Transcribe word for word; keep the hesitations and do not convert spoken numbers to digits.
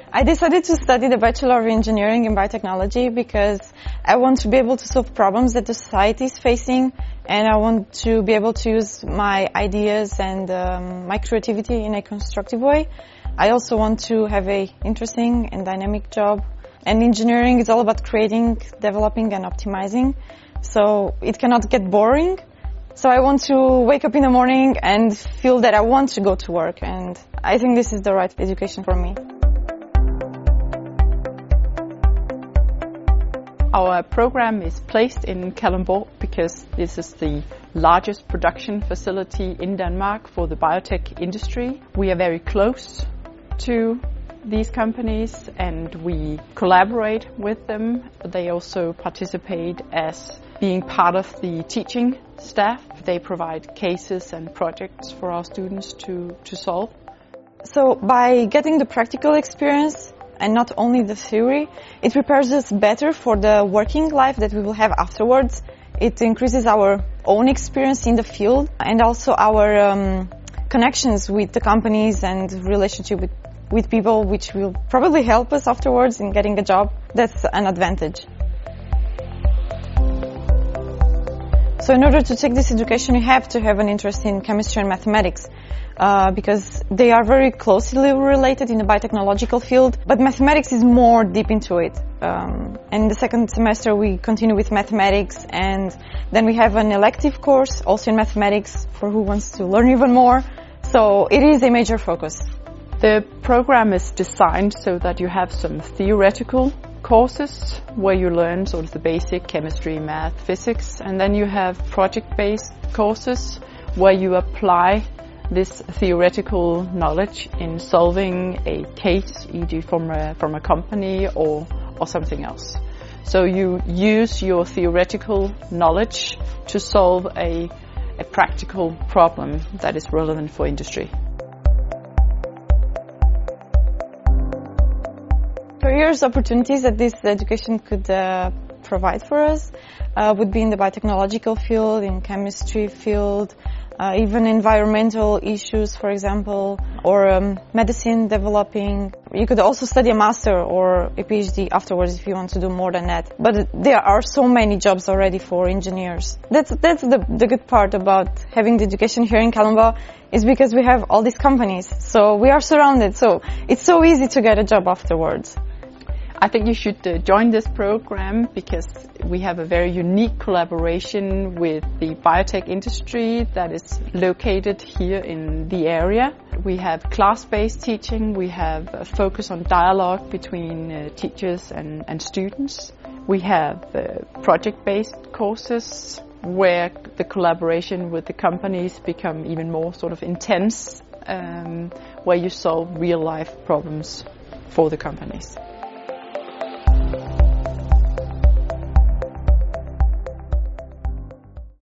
I decided to study the Bachelor of Engineering in Biotechnology because I want to be able to solve problems that the society is facing, and I want to be able to use my ideas and um, my creativity in a constructive way. I also want to have a interesting and dynamic job. And engineering is all about creating, developing and optimizing. So it cannot get boring. So I want to wake up in the morning and feel that I want to go to work, and I think this is the right education for me. Our program is placed in Kalundborg because this is the largest production facility in Denmark for the biotech industry. We are very close to these companies and we collaborate with them. They also participate as being part of the teaching staff. They provide cases and projects for our students to, to solve. So by getting the practical experience and not only the theory, it prepares us better for the working life that we will have afterwards. It increases our own experience in the field and also our um, connections with the companies and relationship with, with people, which will probably help us afterwards in getting a job. That's an advantage. So in order to take this education, you have to have an interest in chemistry and mathematics. Uh, because they are very closely related in the biotechnological field, but mathematics is more deep into it. Um, and in the second semester we continue with mathematics, and then we have an elective course also in mathematics for who wants to learn even more. So it is a major focus. The program is designed so that you have some theoretical courses where you learn sort of the basic chemistry, math, physics, and then you have project-based courses where you apply this theoretical knowledge in solving a case, for example from a, from a company or, or something else. So you use your theoretical knowledge to solve a, a practical problem that is relevant for industry. Careers opportunities that this education could uh, provide for us uh, would be in the biotechnological field, in chemistry field, Uh, even environmental issues, for example, or um, medicine developing. You could also study a master or a PhD afterwards if you want to do more than that. But there are so many jobs already for engineers. That's that's the, the good part about having the education here in Kalundborg, is because we have all these companies. So we are surrounded. So it's so easy to get a job afterwards. I think you should uh, join this program because we have a very unique collaboration with the biotech industry that is located here in the area. We have class-based teaching, we have a focus on dialogue between uh, teachers and, and students. We have uh, project-based courses where the collaboration with the companies become even more sort of intense, um, where you solve real-life problems for the companies.